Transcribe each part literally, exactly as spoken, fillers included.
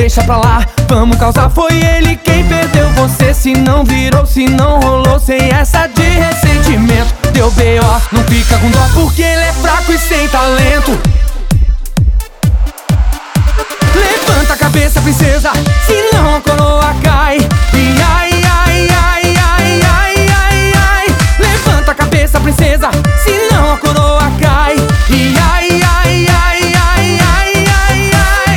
deixa pra lá, vamos causar. Foi ele quem perdeu você, se não virou, se não rolou. Sem essa de ressentimento, deu B O, não fica com dó, porque ele é fraco e sem talento. Levanta a cabeça, princesa, senão a coroa cai. E ai, ai, ai, ai, ai, ai, ai. Levanta a cabeça, princesa, senão a coroa cai. E ai, ai, ai, ai, ai, ai, ai.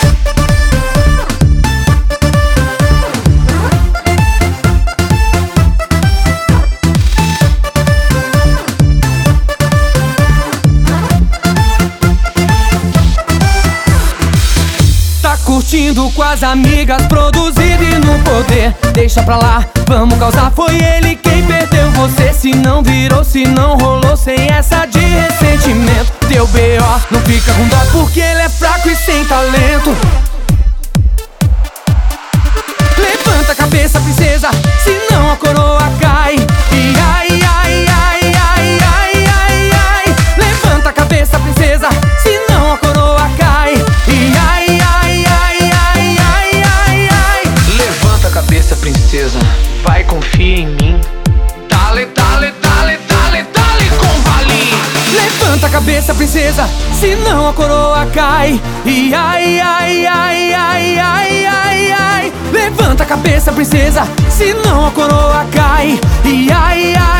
Tá curtindo com as amigas, produzido e no poder. Deixa pra lá, vamos causar. Foi ele quem perdeu você, se não virou, se não rolou. Sem essa de ressentimento, deu B O, não fica com dó, porque ele é fraco e sem talento. Levanta a cabeça, princesa, senão a coroa cai. E ai, ai, ai, ai, ai, ai, ai. Levanta a cabeça, princesa, senão a coroa cai. E ai, ai, ai, ai, ai, ai, ai. Levanta a cabeça, princesa, vai, confia em mim. Dale, dale, dale, dale, dale com Valim. Levanta a cabeça, princesa, senão a coroa cai. E ai, ai, ai, ai, ai, ai, ai. Levanta a cabeça, princesa, senão a coroa cai. E ai, ai.